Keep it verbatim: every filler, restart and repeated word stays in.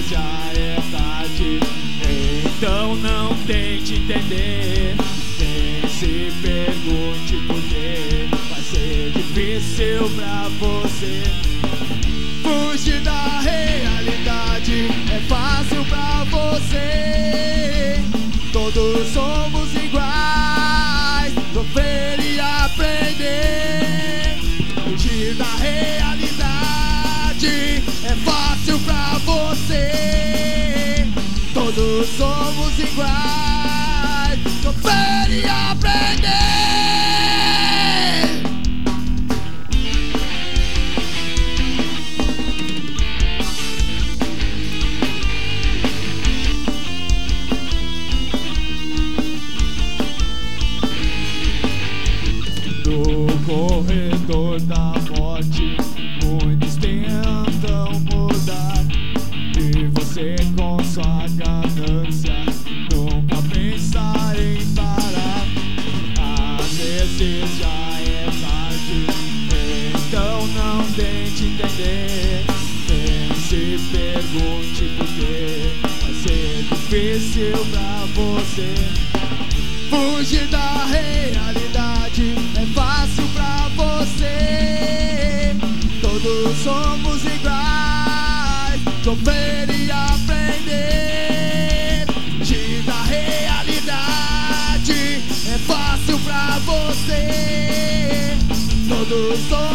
já é tarde. Então não tente entender, nem se pergunte por quê. Vai ser difícil pra você fugir da realidade. É fácil pra você. Todos somos iguais, sofrer e aprender. Fugir da realidade é fácil pra você. Todos somos iguais, sofrer e aprender. No corredor da morte, muitos tentam mudar, e você com sua ganância nunca pensa em parar. Às vezes já é tarde, então não tente entender, nem se pergunte por quê. Vai ser difícil pra você fugir da realidade. É fácil pra você. Todos somos iguais, sofrer e aprender. Fugir da realidade é fácil pra você. Todos somos